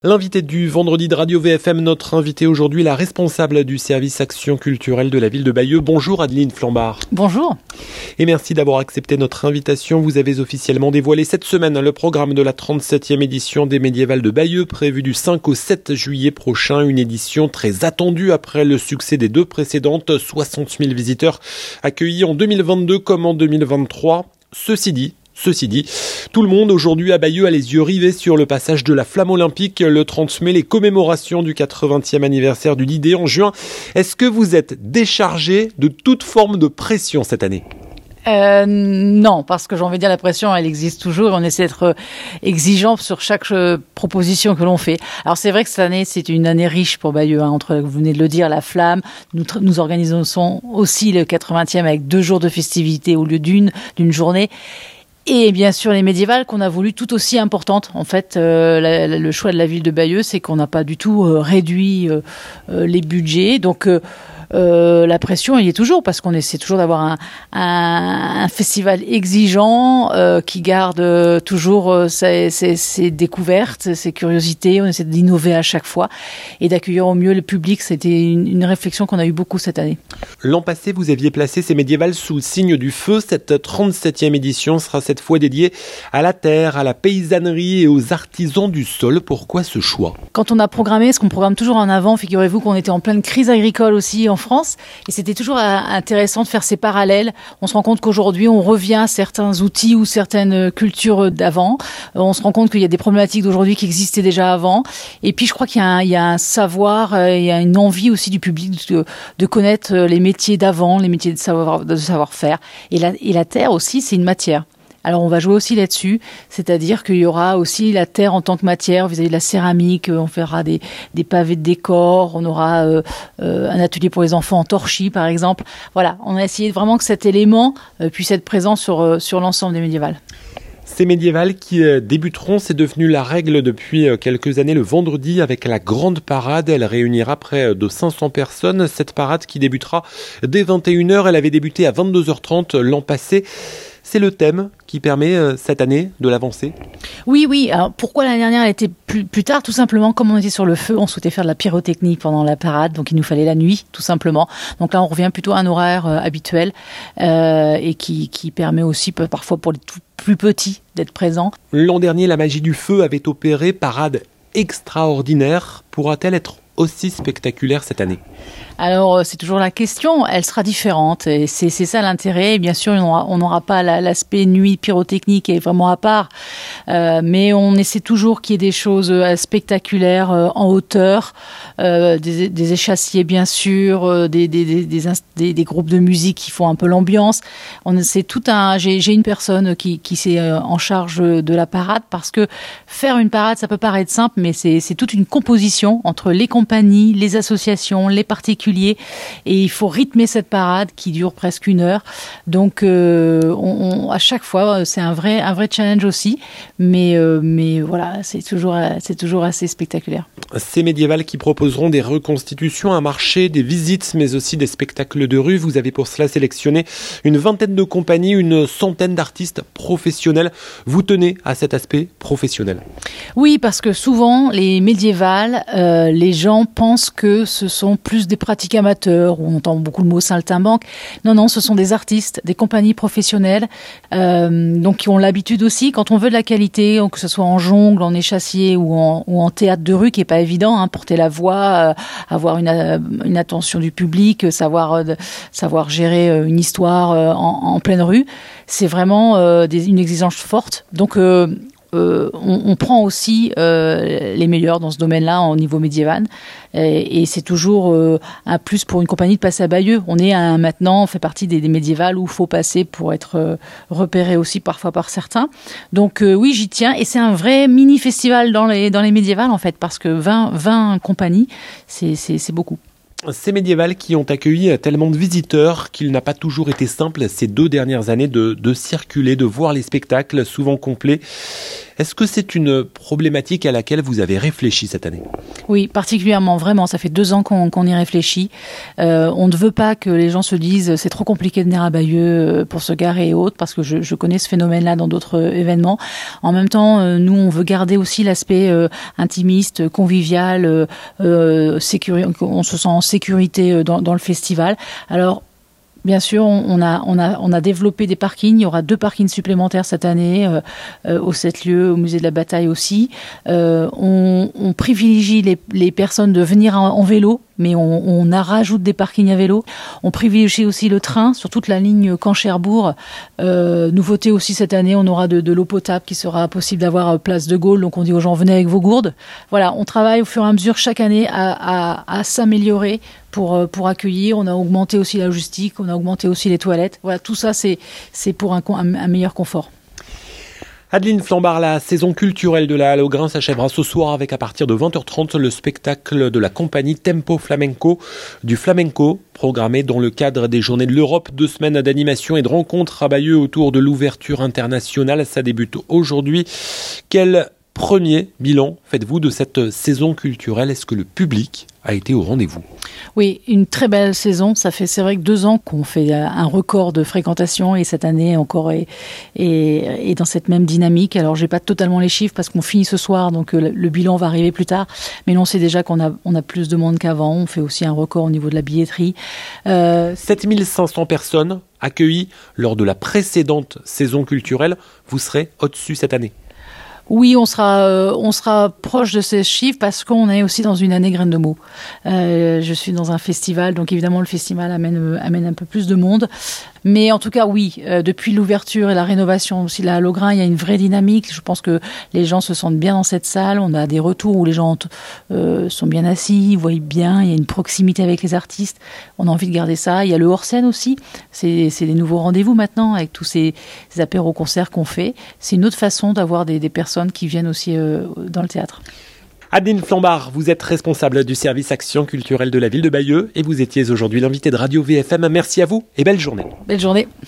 L'invité du vendredi de Radio VFM, notre invité aujourd'hui, la responsable du service action culturelle de la ville de Bayeux. Bonjour Adeline Flambard. Bonjour. Et merci d'avoir accepté notre invitation. Vous avez officiellement dévoilé cette semaine le programme de la 37e édition des Médiévales de Bayeux, prévue du 5 au 7 juillet prochain. Une édition très attendue après le succès des deux précédentes. 60 000 visiteurs accueillis en 2022 comme en 2023. Ceci dit, tout le monde aujourd'hui à Bayeux a les yeux rivés sur le passage de la flamme olympique le 30 mai, les commémorations du 80e anniversaire du Didet en juin. Est-ce que vous êtes déchargé de toute forme de pression cette année ? Non, parce que j'ai envie de dire la pression, elle existe toujours et on essaie d'être exigeant sur chaque proposition que l'on fait. Alors c'est vrai que cette année, c'est une année riche pour Bayeux, entre, vous venez de le dire, la flamme. Nous organisons aussi le 80e avec 2 jours de festivités au lieu d'une journée. Et bien sûr les médiévales qu'on a voulu tout aussi importantes. En fait, le choix de la ville de Bayeux, c'est qu'on n'a pas du tout réduit les budgets. Donc la pression, il y est toujours parce qu'on essaie toujours d'avoir un festival exigeant qui garde toujours ses découvertes, ses curiosités. On essaie d'innover à chaque fois et d'accueillir au mieux le public. C'était une réflexion qu'on a eu beaucoup cette année. L'an passé, vous aviez placé ces médiévales sous le signe du feu. Cette 37e édition sera cette fois dédiée à la terre, à la paysannerie et aux artisans du sol. Pourquoi ce choix ? Quand on a programmé, ce qu'on programme toujours en avant, figurez-vous qu'on était en pleine crise agricole aussi en France, et c'était toujours intéressant de faire ces parallèles. On se rend compte qu'aujourd'hui, on revient à certains outils ou certaines cultures d'avant. On se rend compte qu'il y a des problématiques d'aujourd'hui qui existaient déjà avant. Et puis, je crois qu'il y a un savoir, il y a une envie aussi du public de connaître les métiers d'avant, les métiers de savoir-faire. Et la terre aussi, c'est une matière. Alors on va jouer aussi là-dessus, c'est-à-dire qu'il y aura aussi la terre en tant que matière, vis-à-vis de la céramique, on fera des pavés de décor, on aura un atelier pour les enfants en torchis par exemple. Voilà, on a essayé vraiment que cet élément puisse être présent sur l'ensemble des médiévales. Ces médiévales qui débuteront, c'est devenu la règle depuis quelques années le vendredi avec la grande parade. Elle réunira près de 500 personnes. Cette parade qui débutera dès 21h, elle avait débuté à 22h30 l'an passé. C'est le thème qui permet cette année de l'avancer. Oui. Alors, pourquoi l'année dernière elle était plus tard ? Tout simplement, comme on était sur le feu, on souhaitait faire de la pyrotechnie pendant la parade, donc il nous fallait la nuit, tout simplement. Donc là, on revient plutôt à un horaire habituel et qui permet aussi parfois pour les tout plus petits d'être présents. L'an dernier, la magie du feu avait opéré, parade extraordinaire. Pourra-t-elle être aussi spectaculaire cette année ? Alors, c'est toujours la question. Elle sera différente. Et c'est ça l'intérêt. Et bien sûr, on n'aura pas l'aspect nuit pyrotechnique qui est vraiment à part. Mais on essaie toujours qu'il y ait des choses spectaculaires en hauteur, des échassiers, bien sûr, des groupes de musique qui font un peu l'ambiance. J'ai une personne qui s'est en charge de la parade parce que faire une parade, ça peut paraître simple, mais c'est toute une composition entre les compagnies, les associations, les particuliers, et il faut rythmer cette parade qui dure presque 1 heure. Donc à chaque fois c'est un vrai challenge aussi, mais voilà, c'est toujours assez spectaculaire. Ces médiévales qui proposeront des reconstitutions, un marché, des visites, mais aussi des spectacles de rue. Vous avez pour cela sélectionné une 20aine de compagnies, une 100aine d'artistes professionnels. Vous tenez à cet aspect professionnel. Oui, parce que souvent les médiévales, les gens pensent que ce sont plus des pratiques amateurs, où on entend beaucoup le mot saltimbanque. Non, ce sont des artistes, des compagnies professionnelles, donc qui ont l'habitude aussi, quand on veut de la qualité, que ce soit en jongle, en échassier ou en théâtre de rue, qui est pas évident, porter la voix, avoir une attention du public, savoir gérer une histoire en pleine rue, c'est vraiment une exigence forte. Donc on prend aussi les meilleurs dans ce domaine-là au niveau médiéval et c'est toujours un plus pour une compagnie de passer à Bayeux. On fait partie des médiévales où il faut passer pour être repéré aussi parfois par certains. Donc oui, j'y tiens et c'est un vrai mini-festival dans les médiévales en fait, parce que 20 compagnies, c'est beaucoup. Ces médiévales qui ont accueilli tellement de visiteurs qu'il n'a pas toujours été simple ces 2 dernières années de circuler, de voir les spectacles souvent complets. Est-ce que c'est une problématique à laquelle vous avez réfléchi cette année ? Oui, particulièrement, vraiment. Ça fait 2 ans qu'on y réfléchit. On ne veut pas que les gens se disent c'est trop compliqué de venir à Bayeux pour se garer et autres, parce que je connais ce phénomène-là dans d'autres événements. En même temps, nous, on veut garder aussi l'aspect intimiste, convivial, on se sent en sécurité dans le festival. Alors, bien sûr, on a développé des parkings. Il y aura 2 parkings supplémentaires cette année au 7 lieux, au musée de la Bataille aussi. On privilégie les personnes de venir en vélo, mais on rajoute des parkings à vélo. On privilégie aussi le train sur toute la ligne Caen-Cherbourg. Nouveauté aussi cette année, on aura de l'eau potable qui sera possible d'avoir à Place de Gaulle. Donc on dit aux gens, venez avec vos gourdes. Voilà, on travaille au fur et à mesure chaque année à s'améliorer pour accueillir. On a augmenté aussi la logistique, on a augmenté aussi les toilettes. Voilà, tout ça, c'est pour un meilleur confort. Adeline Flambard, la saison culturelle de la Halle aux Grains s'achèvera ce soir avec à partir de 20h30 le spectacle de la compagnie Tempo Flamenco, du flamenco programmé dans le cadre des Journées de l'Europe. 2 semaines d'animation et de rencontres à Bayeux autour de l'ouverture internationale. Ça débute aujourd'hui. Quel premier bilan faites-vous de cette saison culturelle ? Est-ce que le public a été au rendez-vous ? Oui, une très belle saison. C'est vrai que 2 ans qu'on fait un record de fréquentation et cette année encore est dans cette même dynamique. Alors, j'ai pas totalement les chiffres parce qu'on finit ce soir, donc le bilan va arriver plus tard. Mais on sait déjà qu'on a plus de monde qu'avant. On fait aussi un record au niveau de la billetterie. 7500 personnes accueillies lors de la précédente saison culturelle. Vous serez au-dessus cette année ? Oui, on sera proche de ces chiffres parce qu'on est aussi dans une année graine de mots. Je suis dans un festival, donc évidemment le festival amène un peu plus de monde. Mais en tout cas, oui, depuis l'ouverture et la rénovation aussi de la Halle aux Grains, il y a une vraie dynamique. Je pense que les gens se sentent bien dans cette salle. On a des retours où les gens sont bien assis, voient bien. Il y a une proximité avec les artistes. On a envie de garder ça. Il y a le hors-scène aussi. C'est les nouveaux rendez-vous maintenant avec tous ces apéros-concerts qu'on fait. C'est une autre façon d'avoir des personnes qui viennent aussi dans le théâtre. Adeline Flambard, vous êtes responsable du service action culturelle de la ville de Bayeux et vous étiez aujourd'hui l'invité de Radio VFM. Merci à vous et belle journée. Belle journée.